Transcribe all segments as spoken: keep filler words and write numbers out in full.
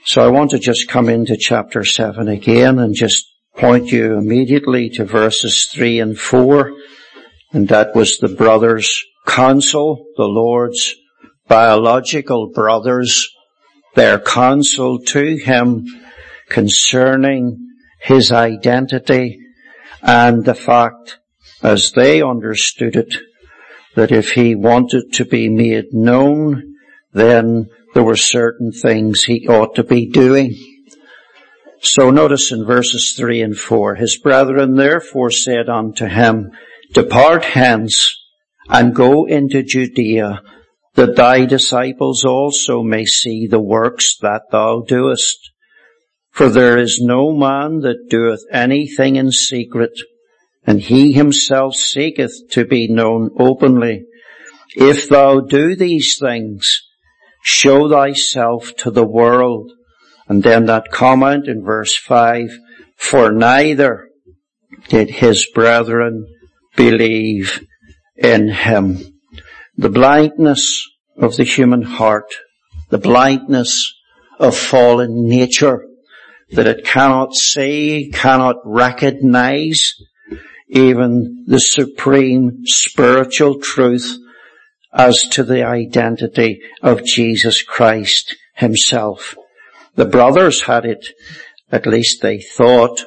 So I want to just come into chapter seven again and just point you immediately to verses three and four. And that was the brothers' counsel, the Lord's biological brothers, their counsel to him concerning his identity and the fact, as they understood it, that if he wanted to be made known, then there were certain things he ought to be doing. So notice in verses three and four, his brethren therefore said unto him, Depart hence, and go into Judea, that thy disciples also may see the works that thou doest. For there is no man that doeth anything in secret, and he himself seeketh to be known openly. If thou do these things, show thyself to the world. And then that comment in verse five, for neither did his brethren believe in him. The blindness of the human heart, the blindness of fallen nature, that it cannot see, cannot recognize even the supreme spiritual truth as to the identity of Jesus Christ himself. The brothers had it, at least they thought,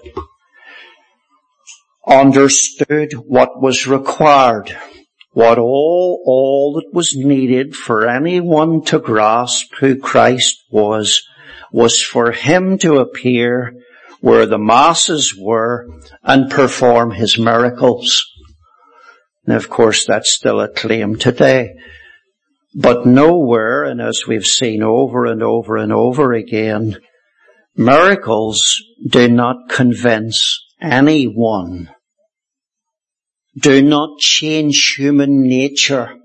understood what was required, what all, all that was needed for anyone to grasp who Christ was, was for him to appear where the masses were and perform his miracles. And of course that's still a claim today. But nowhere, and as we've seen over and over and over again, miracles do not convince anyone, do not change human nature,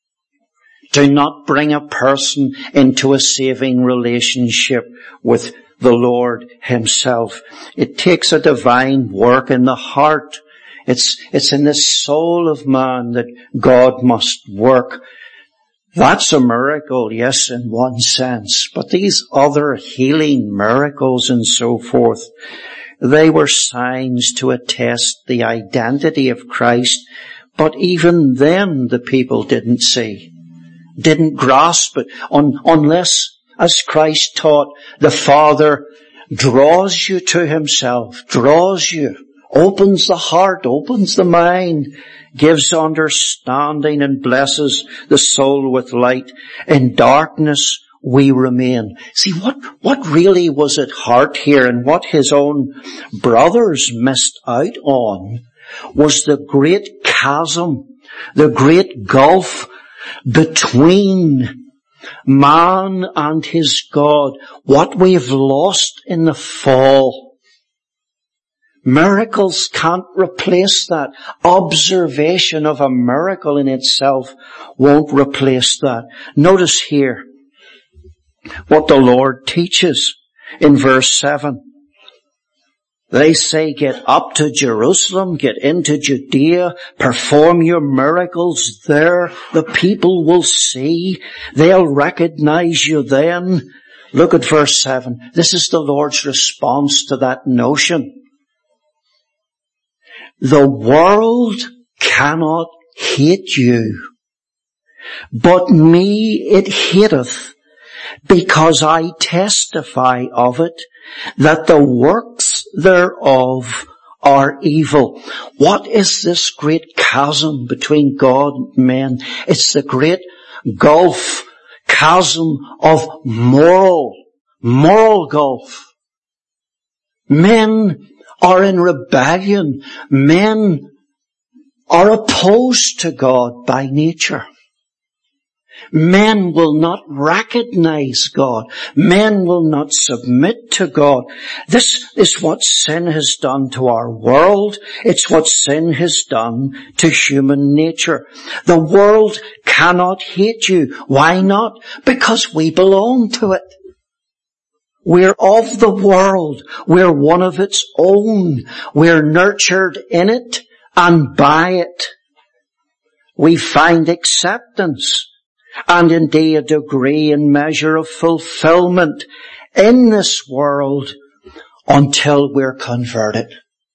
do not bring a person into a saving relationship with the Lord himself. It takes a divine work in the heart. It's, it's in the soul of man that God must work. That's a miracle, yes, in one sense. But these other healing miracles and so forth, they were signs to attest the identity of Christ. But even then the people didn't see, didn't grasp it, un- unless, as Christ taught, the Father draws you to himself, draws you, opens the heart, opens the mind, gives understanding and blesses the soul with light. In darkness we remain. See, what, what really was at heart here and what his own brothers missed out on was the great chasm, the great gulf between man and his God, what we've lost in the fall. Miracles can't replace that. Observation of a miracle in itself won't replace that. Notice here what the Lord teaches in verse seven. They say, get up to Jerusalem, get into Judea, perform your miracles there. The people will see. They'll recognize you then. Look at verse seven. This is the Lord's response to that notion. The world cannot hate you, but me it hateth, because I testify of it, that the works thereof are evil. What is this great chasm between God and men? It's the great gulf, chasm of moral, moral gulf. Men are in rebellion. Men are opposed to God by nature. Men will not recognize God. Men will not submit to God. This is what sin has done to our world. It's what sin has done to human nature. The world cannot hate you. Why not? Because we belong to it. We're of the world. We're one of its own. We're nurtured in it and by it. We find acceptance and indeed a degree and measure of fulfillment in this world until we're converted.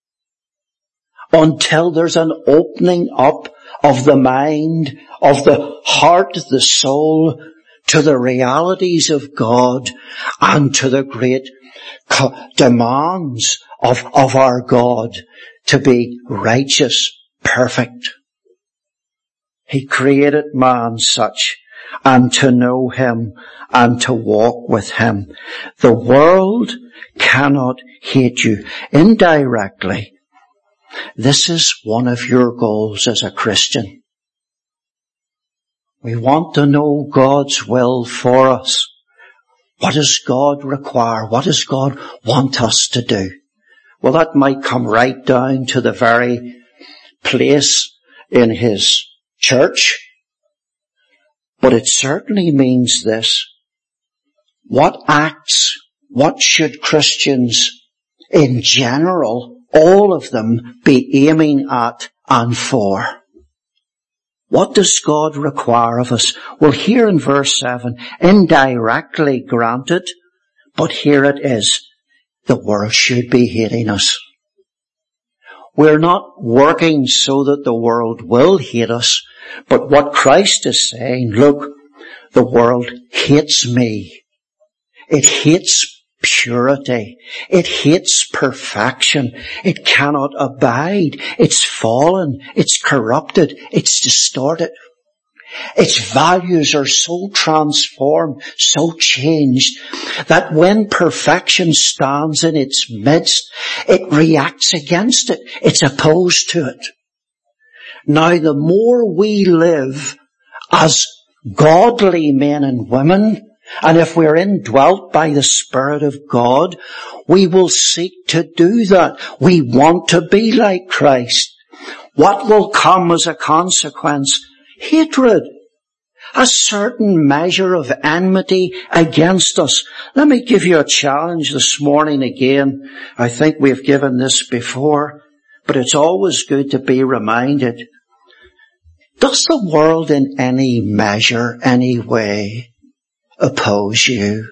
Until there's an opening up of the mind, of the heart, the soul, to the realities of God and to the great co- demands of, of our God to be righteous, perfect. He created man such, and to know him and to walk with him. The world cannot hate you. Indirectly, this is one of your goals as a Christian. We want to know God's will for us. What does God require? What does God want us to do? Well, that might come right down to the very place in His church, but it certainly means this. What acts, what should Christians in general, all of them, be aiming at and for? What does God require of us? Well, here in verse seven, indirectly granted, but here it is. The world should be hating us. We're not working so that the world will hate us, but what Christ is saying, look, the world hates me. It hates purity. It hates perfection. It cannot abide. It's fallen. It's corrupted. It's distorted. Its values are so transformed, so changed, that when perfection stands in its midst, it reacts against it. It's opposed to it. Now, the more we live as godly men and women, and if we're indwelt by the Spirit of God, we will seek to do that. We want to be like Christ. What will come as a consequence? Hatred. A certain measure of enmity against us. Let me give you a challenge this morning again. I think we've given this before, but it's always good to be reminded. Does the world in any measure, any way, oppose you?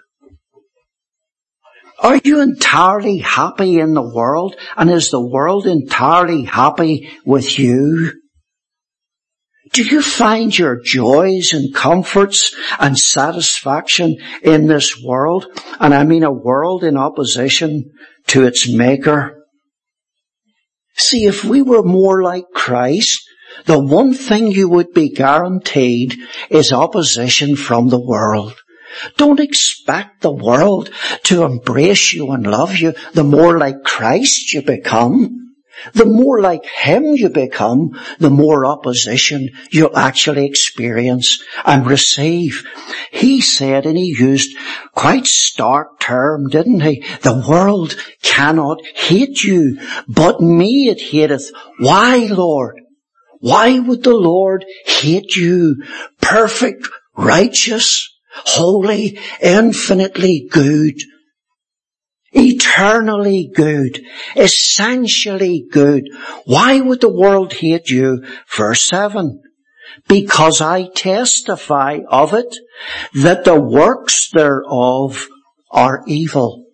Are you entirely happy in the world? And is the world entirely happy with you? Do you find your joys and comforts and satisfaction in this world? And I mean a world in opposition to its maker. See, if we were more like Christ, the one thing you would be guaranteed is opposition from the world. Don't expect the world to embrace you and love you. The more like Christ you become, the more like Him you become, the more opposition you'll actually experience and receive. He said, and He used quite stark term, didn't He? The world cannot hate you, but me it hateth. Why, Lord? Why would the Lord hate you? Perfect, righteous, holy, infinitely good, eternally good, essentially good. Why would the world hate you? Verse seven. Because I testify of it, that the works thereof are evil,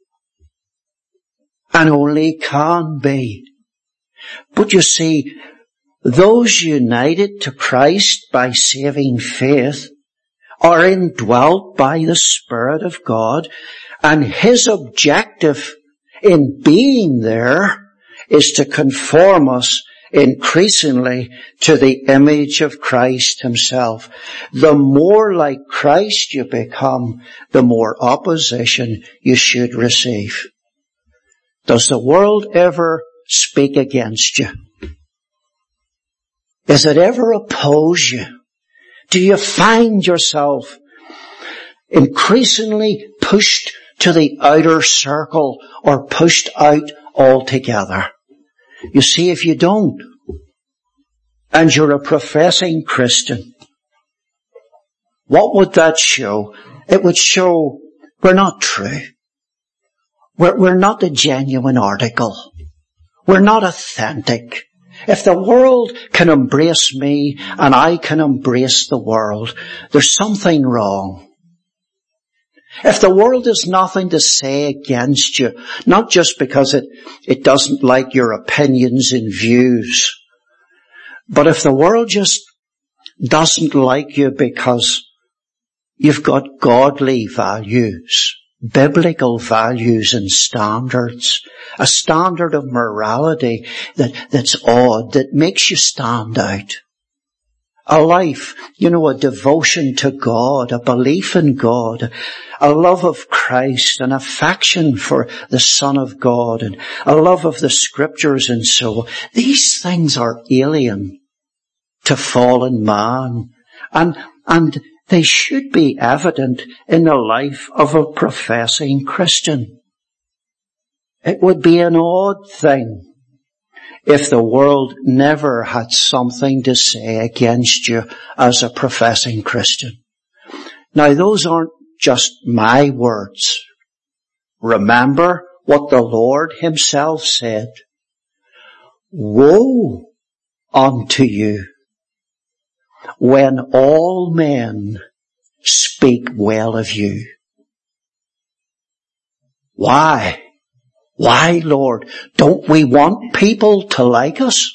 and only can be. But you see, those united to Christ by saving faith are indwelt by the Spirit of God, and His objective in being there is to conform us increasingly to the image of Christ Himself. The more like Christ you become, the more opposition you should receive. Does the world ever speak against you? Does it ever oppose you? Do you find yourself increasingly pushed to the outer circle or pushed out altogether? You see, if you don't, and you're a professing Christian, what would that show? It would show we're not true. We're, we're not a genuine article. We're not authentic. If the world can embrace me and I can embrace the world, there's something wrong. If the world has nothing to say against you, not just because it, it doesn't like your opinions and views, but if the world just doesn't like you because you've got godly values, biblical values and standards, a standard of morality that, that's odd, that makes you stand out. A life, you know, a devotion to God, a belief in God, a love of Christ, an affection for the Son of God, and a love of the Scriptures and so on. These things are alien to fallen man, and, and they should be evident in the life of a professing Christian. It would be an odd thing if the world never had something to say against you as a professing Christian. Now, those aren't just my words. Remember what the Lord himself said. Woe unto you when all men speak well of you. Why? Why, Lord? Don't we want people to like us?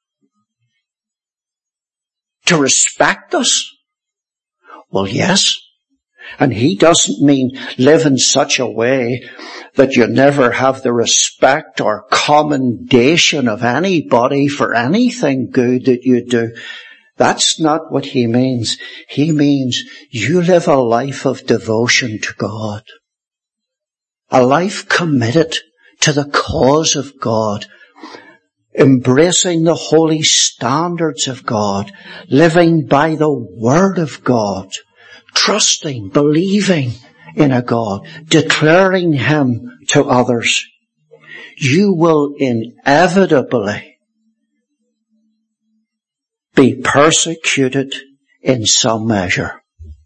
To respect us? Well, yes. And he doesn't mean live in such a way that you never have the respect or commendation of anybody for anything good that you do. That's not what he means. He means you live a life of devotion to God. A life committed to the cause of God, embracing the holy standards of God, living by the Word of God, trusting, believing in a God, declaring Him to others. You will inevitably be persecuted in some measure.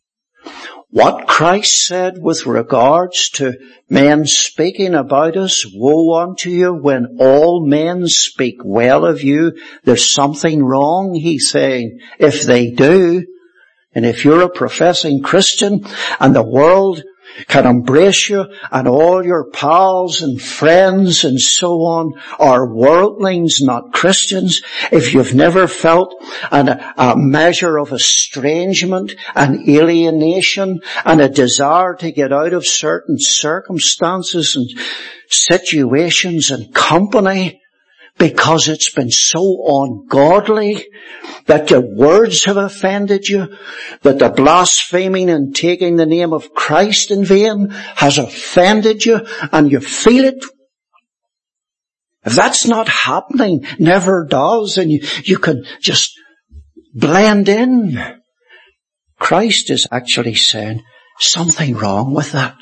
What Christ said with regards to men speaking about us, woe unto you when all men speak well of you, there's something wrong, he's saying, if they do. And if you're a professing Christian and the world can embrace you and all your pals and friends and so on are worldlings, not Christians, if you've never felt an, a measure of estrangement and alienation and a desire to get out of certain circumstances and situations and company because it's been so ungodly, that your words have offended you, that the blaspheming and taking the name of Christ in vain has offended you, and you feel it. If that's not happening, never does, and you, you can just blend in, Christ is actually saying something wrong with that.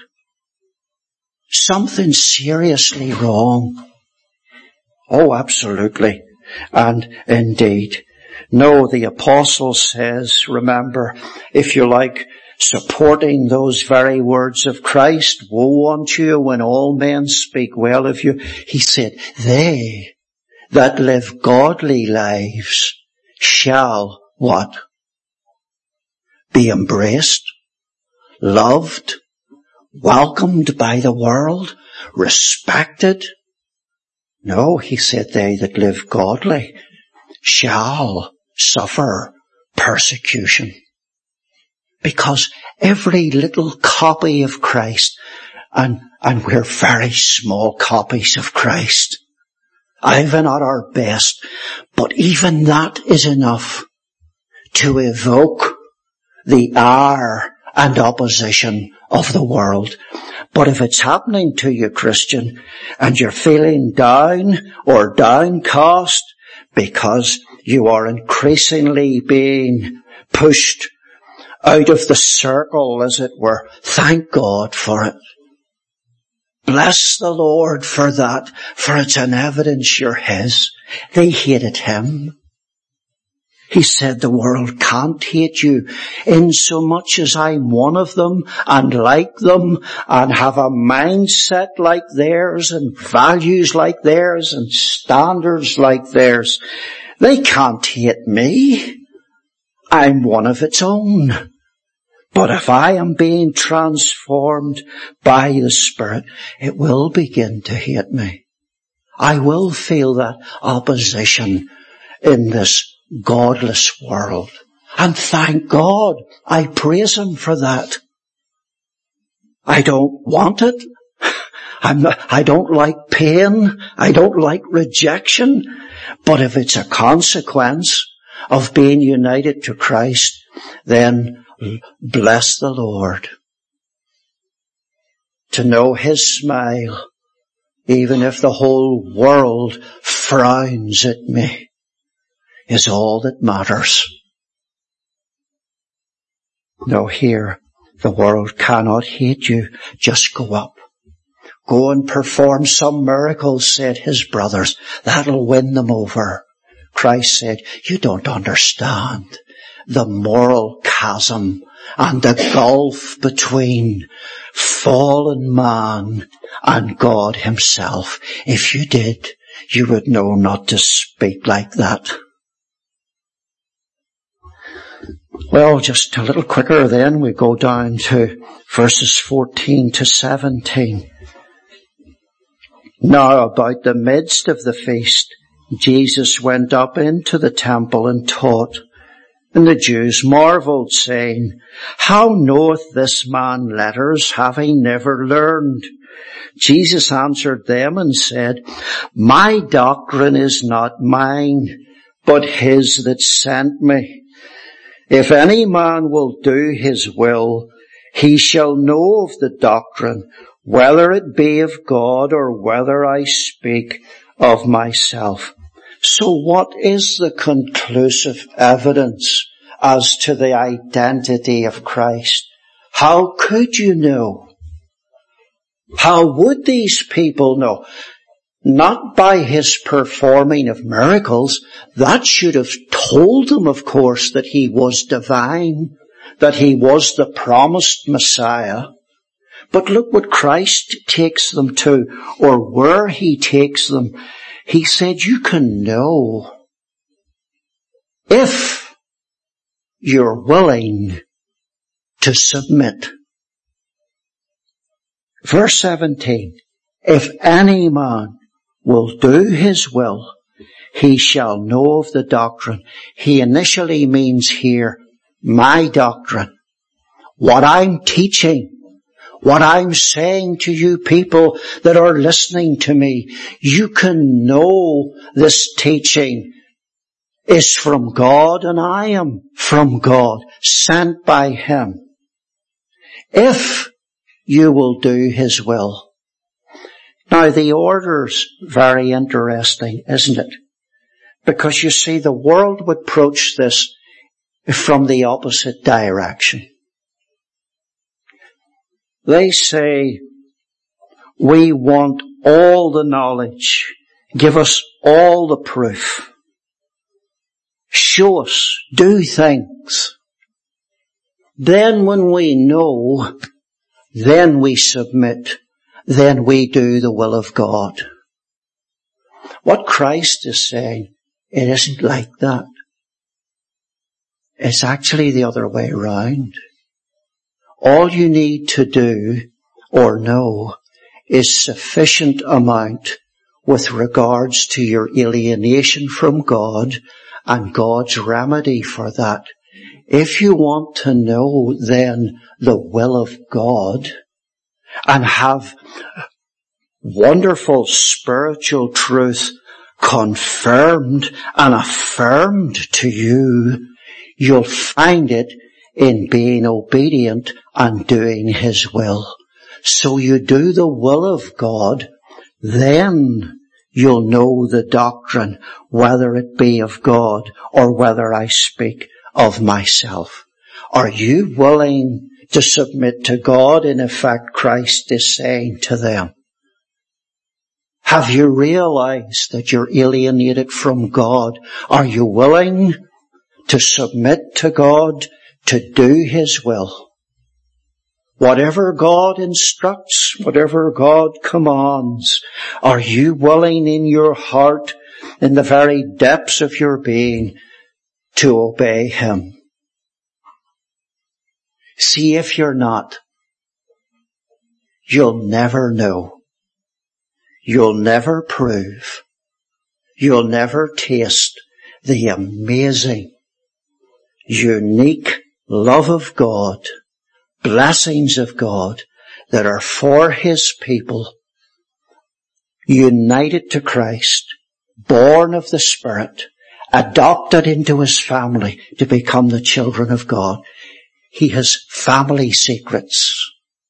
Something seriously wrong. Oh, absolutely. And indeed. No, the apostle says, remember, if you like, supporting those very words of Christ, woe unto you when all men speak well of you. He said, they that live godly lives shall, what? Be embraced, loved, welcomed by the world, respected. No, he said, they that live godly shall suffer persecution. Because every little copy of Christ, and, and we're very small copies of Christ, even at our best, but even that is enough to evoke the ire and opposition of the world. But if it's happening to you, Christian, and you're feeling down or downcast because you are increasingly being pushed out of the circle, as it were, thank God for it. Bless the Lord for that, for it's an evidence you're His. They hated Him. He said the world can't hate you in so much as I'm one of them and like them and have a mindset like theirs and values like theirs and standards like theirs. They can't hate me. I'm one of its own. But if I am being transformed by the Spirit, it will begin to hate me. I will feel that opposition in this godless world. And thank God, I praise Him for that. I don't want it. I'm not, I don't like pain. I don't like rejection. But if it's a consequence of being united to Christ, then bless the Lord. To know His smile, even if the whole world frowns at me, is all that matters. No, here, the world cannot hate you. Just go up. Go and perform some miracles, said His brothers. That'll win them over. Christ said, you don't understand the moral chasm and the gulf between fallen man and God Himself. If you did, you would know not to speak like that. Well, just a little quicker then, we go down to verses fourteen to seventeen. Now about the midst of the feast, Jesus went up into the temple and taught. And the Jews marveled, saying, how knoweth this man letters, having never learned? Jesus answered them and said, my doctrine is not mine, but His that sent me. If any man will do His will, he shall know of the doctrine, whether it be of God or whether I speak of myself. So what is the conclusive evidence as to the identity of Christ? How could you know? How would these people know? Not by His performing of miracles. That should have told them, of course, that He was divine, that He was the promised Messiah. But look what Christ takes them to, or where He takes them. He said, you can know if you're willing to submit. Verse seventeen, if any man will do His will, he shall know of the doctrine. He initially means here, my doctrine. What I'm teaching, what I'm saying to you people that are listening to me, you can know this teaching is from God, and I am from God, sent by Him. If you will do His will. Now the order's very interesting, isn't it? Because you see, the world would approach this from the opposite direction. They say, we want all the knowledge. Give us all the proof. Show us. Do things. Then when we know, then we submit. Then we do the will of God. What Christ is saying, it isn't like that. It's actually the other way around. All you need to do or know is sufficient amount with regards to your alienation from God and God's remedy for that. If you want to know then the will of God and have wonderful spiritual truth confirmed and affirmed to you, you'll find it in being obedient and doing His will. So you do the will of God, then you'll know the doctrine, whether it be of God or whether I speak of myself. Are you willing to submit to God? In effect, Christ is saying to them, have you realized that you're alienated from God? Are you willing to submit to God, to do His will? Whatever God instructs, whatever God commands, are you willing in your heart, in the very depths of your being, to obey Him? See, if you're not, you'll never know. You'll never prove. You'll never taste the amazing, unique love of God, blessings of God that are for His people, united to Christ, born of the Spirit, adopted into His family to become the children of God. He has family secrets.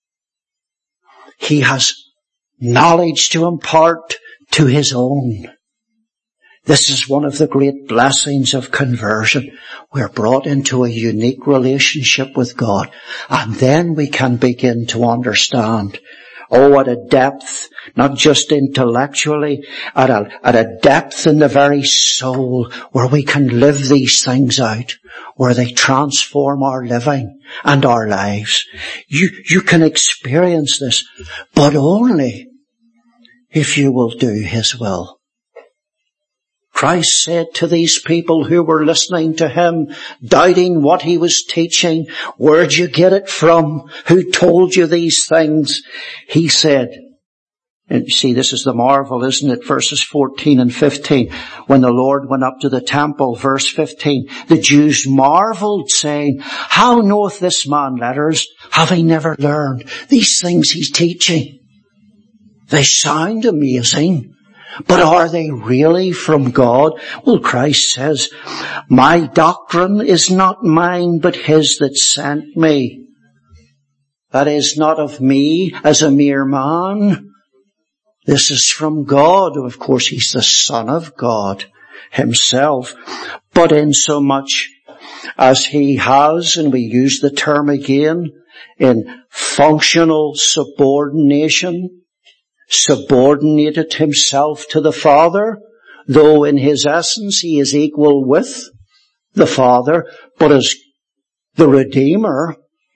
He has knowledge to impart to His own. This is one of the great blessings of conversion. We're brought into a unique relationship with God, and then we can begin to understand, oh, at a depth, not just intellectually, at a, at a depth in the very soul, where we can live these things out, where they transform our living and our lives. You, you can experience this, but only if you will do His will. Christ said to these people who were listening to Him, doubting what He was teaching, where'd you get it from? Who told you these things? He said, and you see, this is the marvel, isn't it? Verses fourteen and fifteen. When the Lord went up to the temple, verse fifteen, the Jews marveled, saying, how knoweth this man letters? Have he never learned? These things he's teaching, they sound amazing. But are they really from God? Well, Christ says, my doctrine is not mine, but His that sent me. That is not of me as a mere man. This is from God. Of course, He's the Son of God Himself. But insomuch as He has, and we use the term again, in functional subordination, subordinated Himself to the Father, though in His essence He is equal with the Father, but as the Redeemer,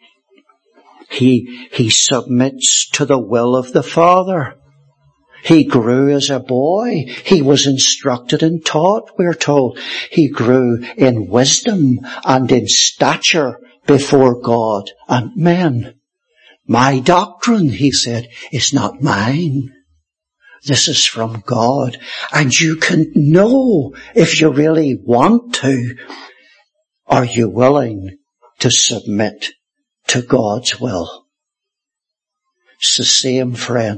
He, He submits to the will of the Father. He grew as a boy. He was instructed and taught, we're told. He grew in wisdom and in stature before God and men. My doctrine, He said, is not mine. This is from God. And you can know if you really want to. Are you willing to submit to God's will? It's the same, friend.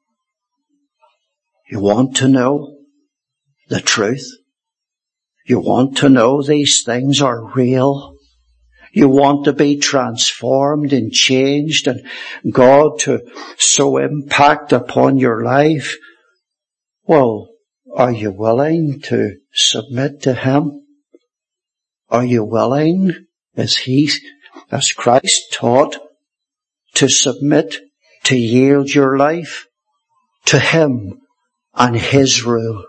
You want to know the truth? You want to know these things are real? You want to be transformed and changed and God to so impact upon your life? Well, are you willing to submit to Him? Are you willing, as He, as Christ taught, to submit, to yield your life to Him and His rule?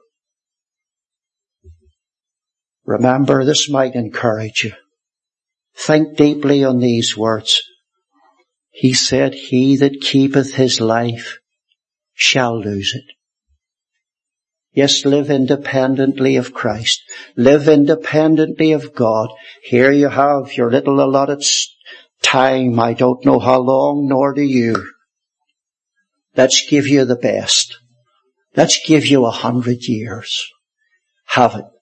Remember, this might encourage you. Think deeply on these words. He said, he that keepeth his life shall lose it. Yes, live independently of Christ. Live independently of God. Here you have your little allotted time. I don't know how long, nor do you. Let's give you the best. Let's give you a hundred years. Have it.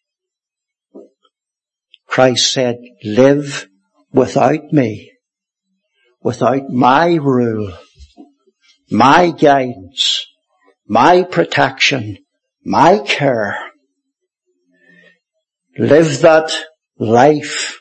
Christ said, live without me, without my rule, my guidance, my protection, my care. Live that life,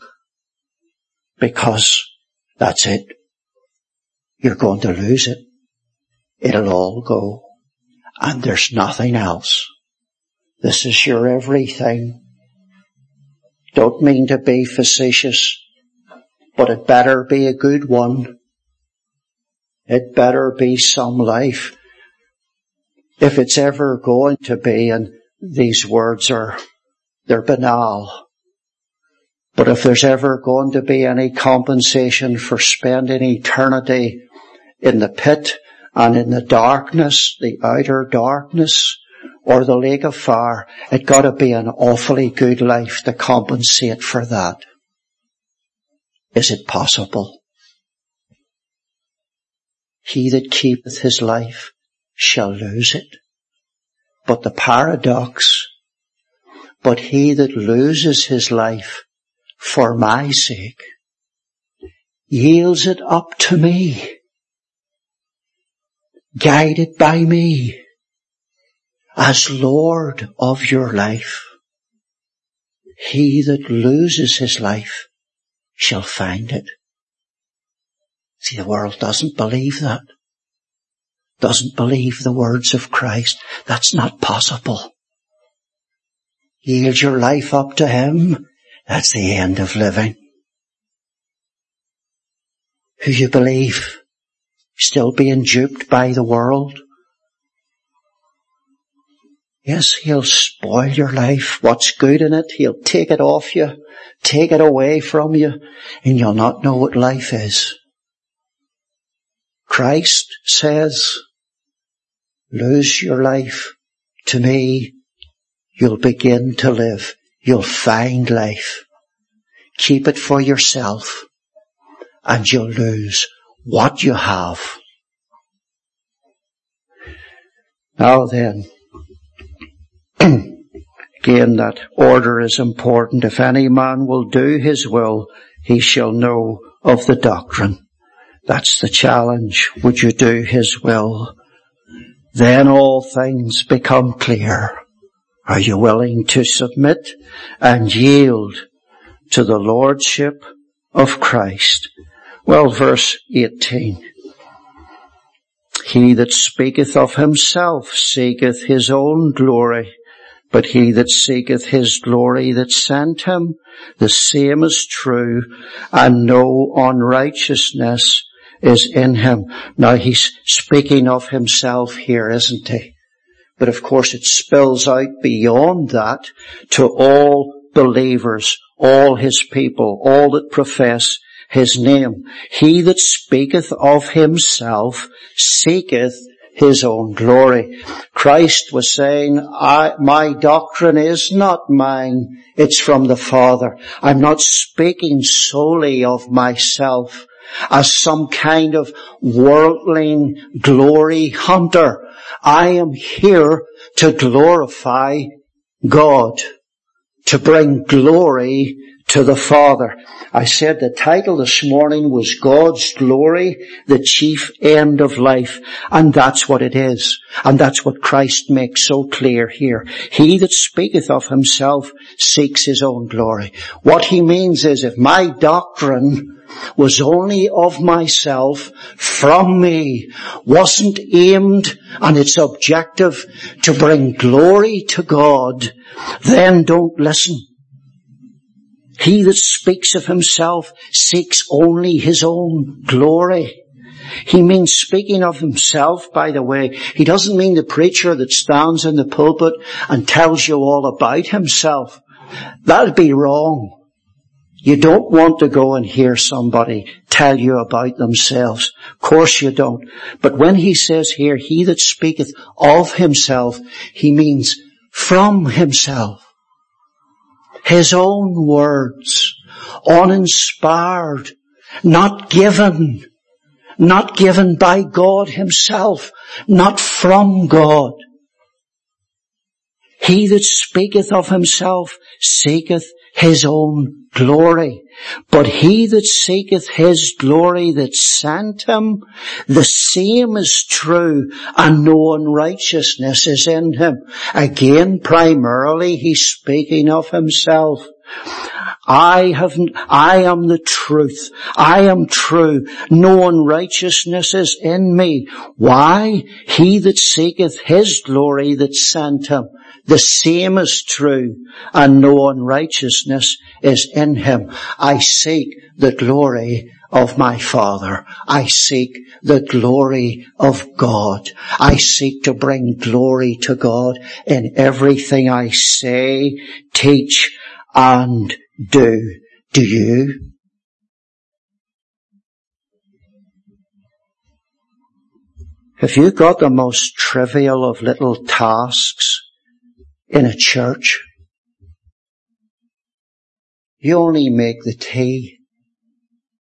because that's it. You're going to lose it. It'll all go. And there's nothing else. This is your everything. Don't mean to be facetious, but it better be a good one. It better be some life. If it's ever going to be, and these words are, they're banal, but if there's ever going to be any compensation for spending eternity in the pit and in the darkness, the outer darkness, or the lake of fire, it got to be an awfully good life to compensate for that. Is it possible? He that keepeth his life shall lose it. But the paradox, but he that loses his life for my sake yields it up to me, guided by me as Lord of your life. He that loses his life shall find it. See, the world doesn't believe that. Doesn't believe the words of Christ. That's not possible. Yield your life up to him. That's the end of living. Who you believe? Still being duped by the world? Yes, he'll spoil your life. What's good in it, he'll take it off you, take it away from you, and you'll not know what life is. Christ says, lose your life to me, you'll begin to live. You'll find life. Keep it for yourself, and you'll lose what you have. Now then, again, that order is important. If any man will do his will, he shall know of the doctrine. That's the challenge. Would you do his will? Then all things become clear. Are you willing to submit and yield to the lordship of Christ? Well, verse eighteen. He that speaketh of himself seeketh his own glory, but he that seeketh his glory that sent him, the same is true, and no unrighteousness is in him. Now he's speaking of himself here, isn't he? But of course it spills out beyond that to all believers, all his people, all that profess his name. He that speaketh of himself seeketh his own glory. Christ was saying, I, my doctrine is not mine, it's from the Father. I'm not speaking solely of myself as some kind of worldling glory hunter. I am here to glorify God, to bring glory to the Father. I said the title this morning was God's Glory, the Chief End of Life. And that's what it is. And that's what Christ makes so clear here. He that speaketh of himself seeks his own glory. What he means is, if my doctrine was only of myself, from me, wasn't aimed and its objective to bring glory to God, then don't listen. He that speaks of himself seeks only his own glory. He means speaking of himself, by the way. He doesn't mean the preacher that stands in the pulpit and tells you all about himself. That'd be wrong. You don't want to go and hear somebody tell you about themselves. Of course you don't. But when he says here, he that speaketh of himself, he means from himself. His own words, uninspired, not given, not given by God himself, not from God. He that speaketh of himself seeketh his own glory. But he that seeketh his glory that sent him, the same is true, and no unrighteousness is in him. Again, primarily, he's speaking of himself. I have, I am the truth. I am true. No unrighteousness is in me. Why? He that seeketh his glory that sent him, the same is true, and no unrighteousness is in him. I seek the glory of my Father. I seek the glory of God. I seek to bring glory to God in everything I say, teach, and do. Do you? Have you got the most trivial of little tasks in a church? You only make the tea.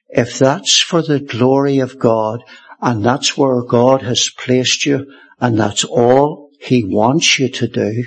if that's for the glory of God, and that's where God has placed you, and that's all He wants you to do,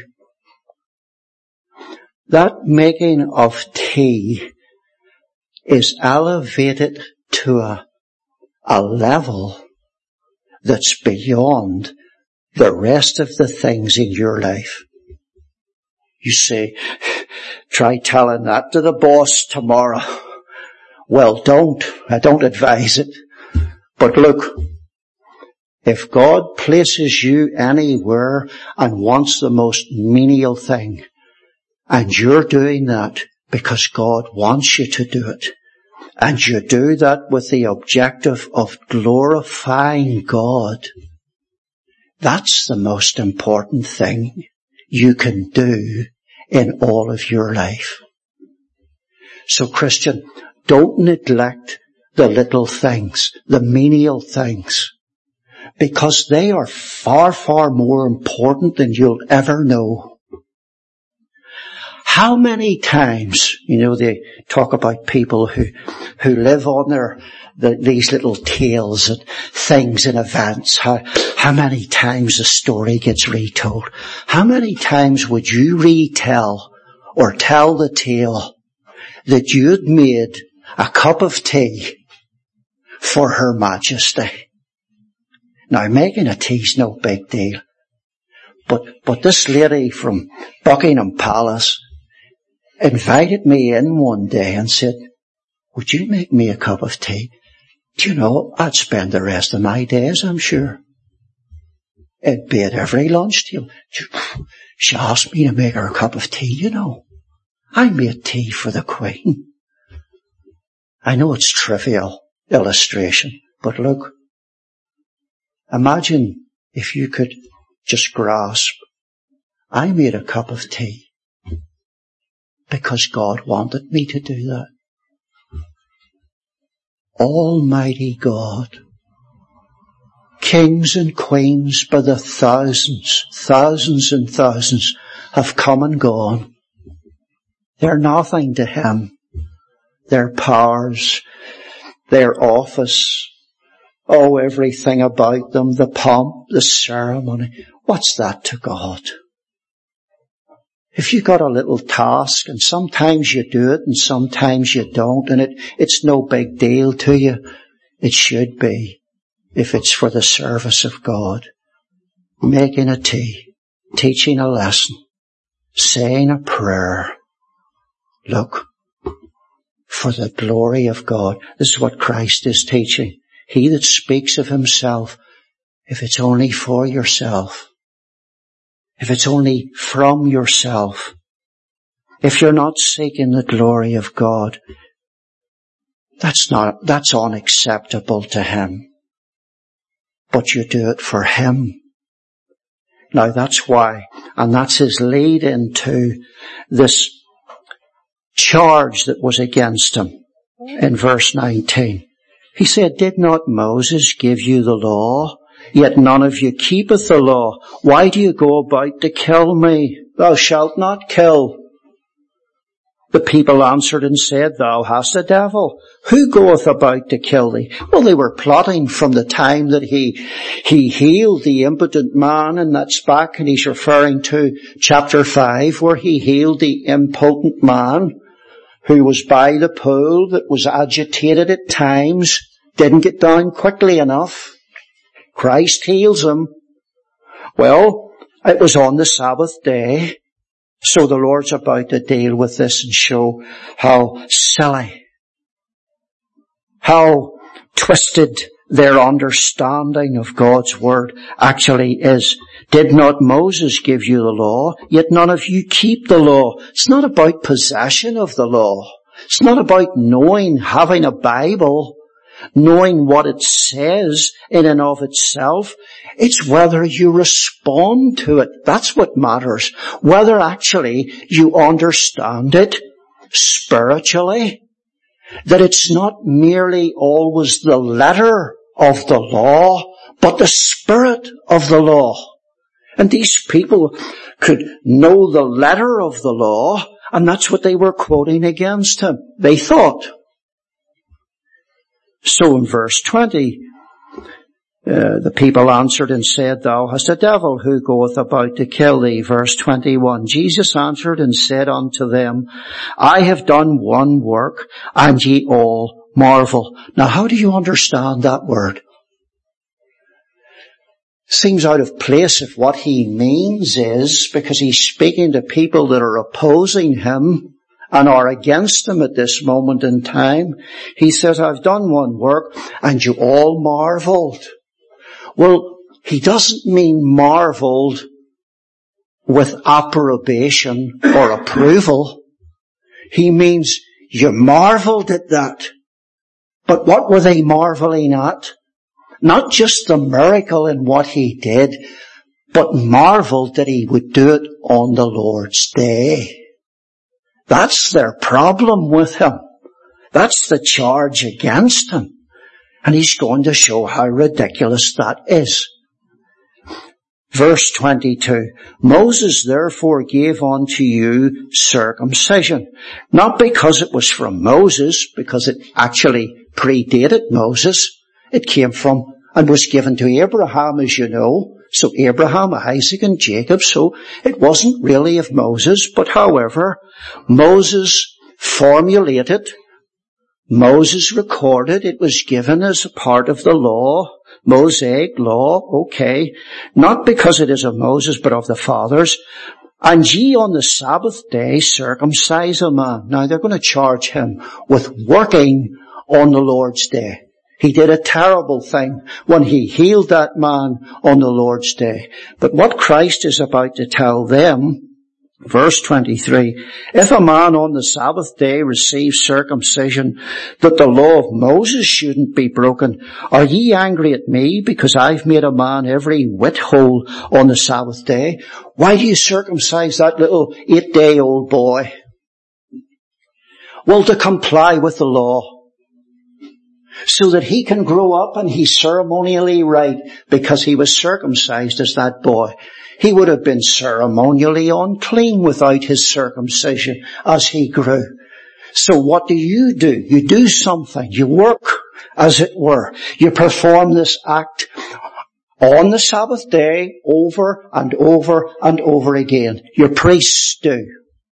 that making of tea is elevated to a, a level that's beyond the rest of the things in your life. You say, try telling that to the boss tomorrow. Well, don't. I don't advise it. But look, if God places you anywhere and wants the most menial thing, and you're doing that because God wants you to do it, and you do that with the objective of glorifying God, that's the most important thing you can do in all of your life. So, Christian, don't neglect the little things, the menial things, because they are far, far more important than you'll ever know. How many times, you know, they talk about people who, who live on their, the, these little tales and things and events, how, how many times the story gets retold. How many times would you retell or tell the tale that you'd made a cup of tea for Her Majesty? Now, making a tea's no big deal. But, but this lady from Buckingham Palace invited me in one day and said, would you make me a cup of tea? Do you know, I'd spend the rest of my days, I'm sure. It'd be at every lunch table. She asked me to make her a cup of tea, you know. I made tea for the Queen. I know it's trivial illustration, but look, imagine if you could just grasp, I made a cup of tea because God wanted me to do that. Almighty God, kings and queens by the thousands, thousands and thousands have come and gone. They're nothing to Him. Their powers, their office, oh, everything about them, the pomp, the ceremony, what's that to God? If you got a little task, and sometimes you do it and sometimes you don't, and it, it's no big deal to you, it should be, if it's for the service of God. Making a tea, teaching a lesson, saying a prayer. Look, for the glory of God. This is what Christ is teaching. He that speaks of Himself, if it's only for yourself, if it's only from yourself, if you're not seeking the glory of God, that's not, that's unacceptable to Him. But you do it for Him. Now that's why, and that's His lead into this charge that was against Him in verse nineteen. He said, did not Moses give you the law? Yet none of you keepeth the law. Why do you go about to kill me? Thou shalt not kill. The people answered and said, thou hast a devil. Who goeth about to kill thee? Well, they were plotting from the time that he, he healed the impotent man, and that's back, and he's referring to chapter five, where he healed the impotent man who was by the pool, that was agitated at times, didn't get down quickly enough. Christ heals him. Well, it was on the Sabbath day, so the Lord's about to deal with this and show how silly, how twisted their understanding of God's Word actually is. Did not Moses give you the law? Yet none of you keep the law. It's not about possession of the law. It's not about knowing, having a Bible, knowing what it says in and of itself. It's whether you respond to it. That's what matters. Whether actually you understand it spiritually. That it's not merely always the letter of the law, but the spirit of the law. And these people could know the letter of the law, and that's what they were quoting against him. They thought, So in verse twenty, uh, the people answered and said, Thou hast a devil, who goeth about to kill thee? Verse twenty-one, Jesus answered and said unto them, I have done one work, and ye all marvel. Now, how do you understand that word? Seems out of place if what he means is, because he's speaking to people that are opposing him and are against him at this moment in time. He says, I've done one work, and you all marveled. Well, he doesn't mean marveled with approbation or approval. He means you marveled at that. But what were they marveling at? Not just the miracle in what he did, but marveled that he would do it on the Lord's day. That's their problem with him. That's the charge against him. And he's going to show how ridiculous that is. Verse twenty-two, Moses therefore gave unto you circumcision, not because it was from Moses, because it actually predated Moses. It came from and was given to Abraham, as you know. So Abraham, Isaac, and Jacob. So it wasn't really of Moses, but however, Moses formulated, Moses recorded, it was given as a part of the law, Mosaic law, okay, not because it is of Moses, but of the fathers. And ye on the Sabbath day circumcise a man. Now they're going to charge him with working on the Lord's day. He did a terrible thing when he healed that man on the Lord's day. But what Christ is about to tell them, verse twenty-three, if a man on the Sabbath day receives circumcision, that the law of Moses shouldn't be broken, are ye angry at me because I've made a man every whit whole on the Sabbath day? Why do you circumcise that little eight-day-old boy? Well, to comply with the law, so that he can grow up and he's ceremonially right, because he was circumcised as that boy. He would have been ceremonially unclean without his circumcision as he grew. So what do you do? You do something. You work, as it were. You perform this act on the Sabbath day over and over and over again. Your priests do.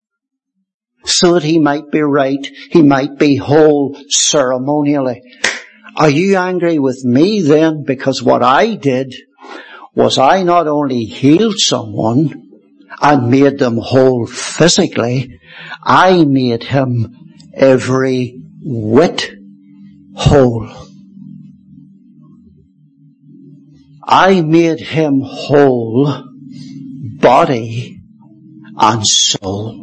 So that he might be right, he might be whole ceremonially. Are you angry with me then because what I did was I not only healed someone and made them whole physically, I made him every whit whole. I made him whole, body and soul.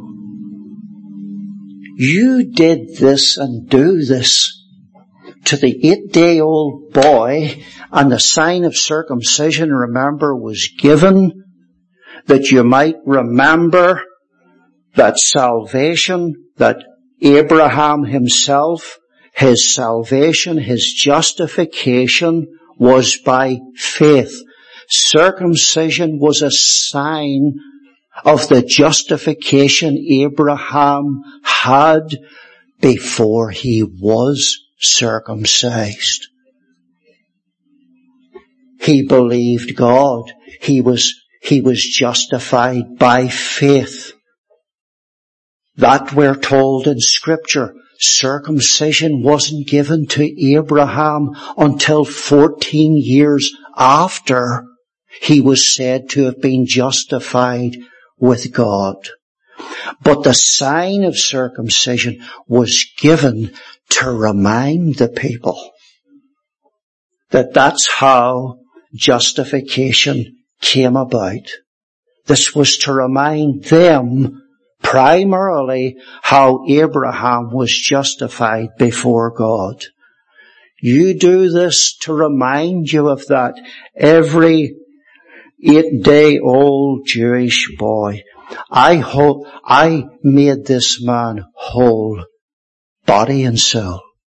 You did this and do this to the eight-day-old boy, and the sign of circumcision, remember, was given that you might remember that salvation, that Abraham himself, his salvation, his justification was by faith. Circumcision was a sign of the justification Abraham had before he was circumcised. He believed God. He was, he was justified by faith. That we're told in Scripture. Circumcision wasn't given to Abraham until fourteen years after he was said to have been justified with God. But the sign of circumcision was given to remind the people that that's how justification came about. This was to remind them primarily how Abraham was justified before God. You do this to remind you of that. Every eight-day-old Jewish boy, I hope I made this man whole, body and soul,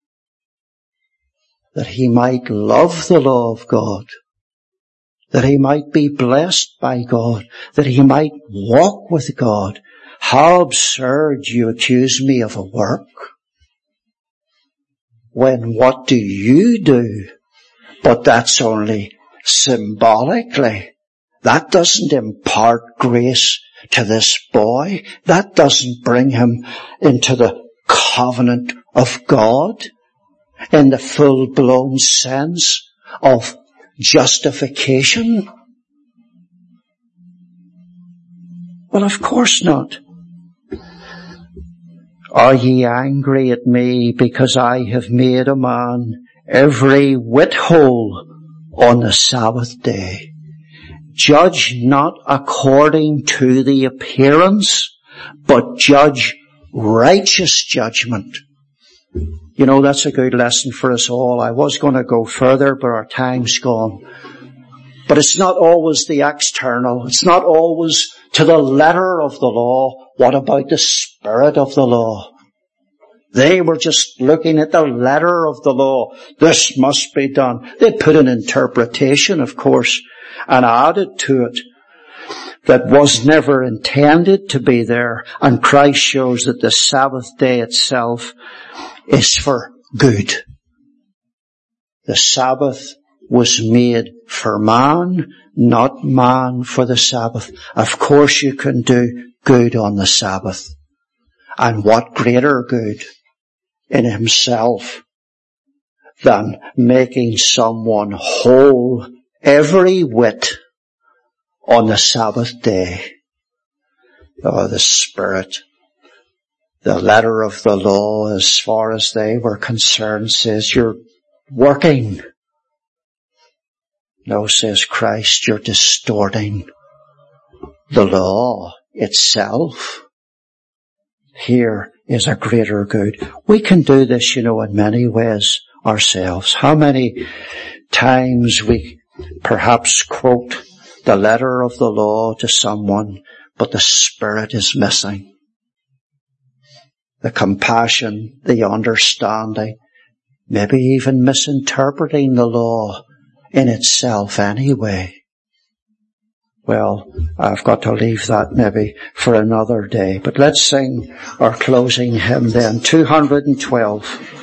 that he might love the law of God, that he might be blessed by God, that he might walk with God. How absurd you accuse me of a work. when what do you do? But that's only symbolically. That doesn't impart grace to this boy. That doesn't bring him into the covenant of God in the full-blown sense of justification. Well, of course not. Are ye angry at me because I have made a man every whit whole on the Sabbath day? Judge not according to the appearance, but judge righteous judgment. You know, that's a good lesson for us all. I was going to go further, but our time's gone. But it's not always the external. It's not always to the letter of the law. What about the spirit of the law? They were just looking at the letter of the law. This must be done. They put an interpretation, of course, and added to it that was never intended to be there. And Christ shows that the Sabbath day itself is for good. The Sabbath was made for man, not man for the Sabbath. Of course you can do good on the Sabbath. And what greater good in himself than making someone whole every whit on the Sabbath day? Oh, the Spirit, the letter of the law, as far as they were concerned, says you're working. No, says Christ, you're distorting the law itself. Here is a greater good. We can do this, you know, in many ways ourselves. How many times we perhaps quote the letter of the law to someone, but the spirit is missing. The compassion, the understanding, maybe even misinterpreting the law in itself anyway. Well, I've got to leave that maybe for another day. But let's sing our closing hymn then, two hundred twelve.